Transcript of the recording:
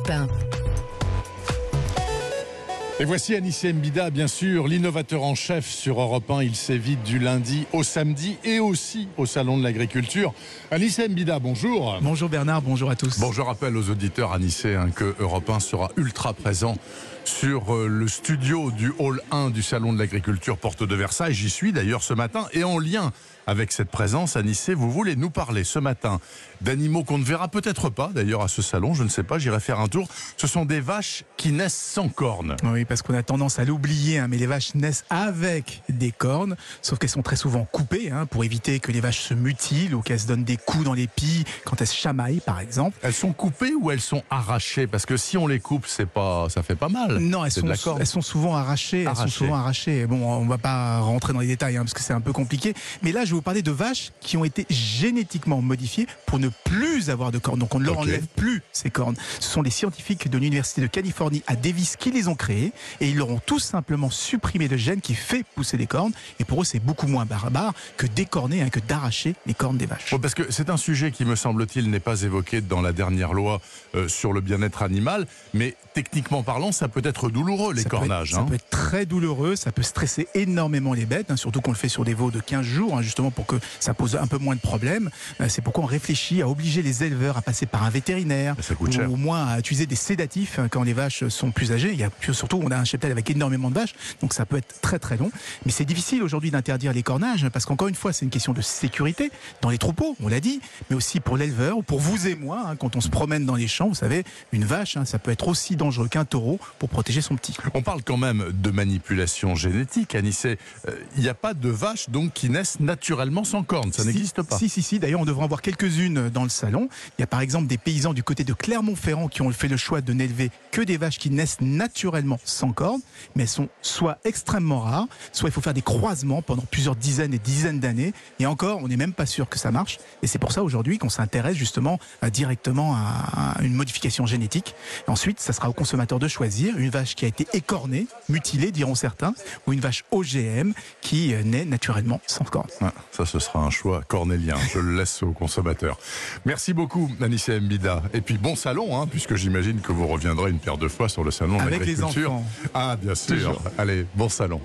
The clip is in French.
Europe 1. Et voici Anissé Mbida, bien sûr, l'innovateur en chef sur Europe 1. Il sévit du lundi au samedi et aussi au Salon de l'Agriculture. Anissé Mbida, bonjour. Bonjour Bernard, bonjour à tous. Bon, je rappelle aux auditeurs, Anissé, que Europe 1 sera ultra présent sur le studio du Hall 1 du Salon de l'Agriculture Porte de Versailles. J'y suis d'ailleurs ce matin et en lien avec cette présence, Anissé, vous voulez nous parler ce matin d'animaux qu'on ne verra peut-être pas d'ailleurs à ce salon, je ne sais pas, j'irai faire un tour. Ce sont des vaches qui naissent sans cornes. Oui, parce qu'on a tendance à l'oublier, mais les vaches naissent avec des cornes, sauf qu'elles sont très souvent coupées pour éviter que les vaches se mutilent ou qu'elles se donnent des coups dans les pieds quand elles se chamaillent par exemple. Elles sont coupées ou elles sont arrachées? Parce que si on les coupe, ça fait pas mal. Non, elles sont souvent arrachées. Bon, on ne va pas rentrer dans les détails parce que c'est un peu compliqué. Mais là, je vais vous parler de vaches qui ont été génétiquement modifiées pour ne plus avoir de cornes. Donc on ne leur enlève plus ces cornes. Ce sont les scientifiques de l'Université de Californie à Davis qui les ont créées et ils leur ont tout simplement supprimé le gène qui fait pousser des cornes. Et pour eux, c'est beaucoup moins barbare que d'écorner, que d'arracher les cornes des vaches. Bon, parce que c'est un sujet qui, me semble-t-il, n'est pas évoqué dans la dernière loi sur le bien-être animal. Mais techniquement parlant, ça peut être douloureux, les cornages. Ça peut être très douloureux, ça peut stresser énormément les bêtes, surtout qu'on le fait sur des veaux de 15 jours, justement pour que ça pose un peu moins de problèmes. C'est pourquoi on réfléchit à obliger les éleveurs à passer par un vétérinaire, ou au moins à utiliser des sédatifs quand les vaches sont plus âgées. Surtout, on a un cheptel avec énormément de vaches, donc ça peut être très très long. Mais c'est difficile aujourd'hui d'interdire les cornages, parce qu'encore une fois, c'est une question de sécurité dans les troupeaux, on l'a dit, mais aussi pour l'éleveur, ou pour vous et moi, quand on se promène dans les champs, vous savez, une vache, ça peut être aussi dangereux qu'un taureau pour protéger son petit. On parle quand même de manipulation génétique, Anissé. Il n'y a pas de vaches donc qui naissent naturellement sans cornes, ça n'existe pas. Si, d'ailleurs on devrait en voir quelques-unes dans le salon. Il y a par exemple des paysans du côté de Clermont-Ferrand qui ont fait le choix de n'élever que des vaches qui naissent naturellement sans cornes, mais elles sont soit extrêmement rares, soit il faut faire des croisements pendant plusieurs dizaines et dizaines d'années, et encore on n'est même pas sûr que ça marche, et c'est pour ça aujourd'hui qu'on s'intéresse justement directement à une modification génétique. Et ensuite ça sera au consommateur de choisir une vache qui a été écornée, mutilée diront certains, ou une vache OGM qui naît naturellement sans cornes. Ça, ce sera un choix cornélien. Je le laisse aux consommateurs. Merci beaucoup, Anissé Mbida. Et puis, bon salon, puisque j'imagine que vous reviendrez une paire de fois sur le salon de l'agriculture. Avec les enfants. Ah, bien sûr. Toujours. Allez, bon salon.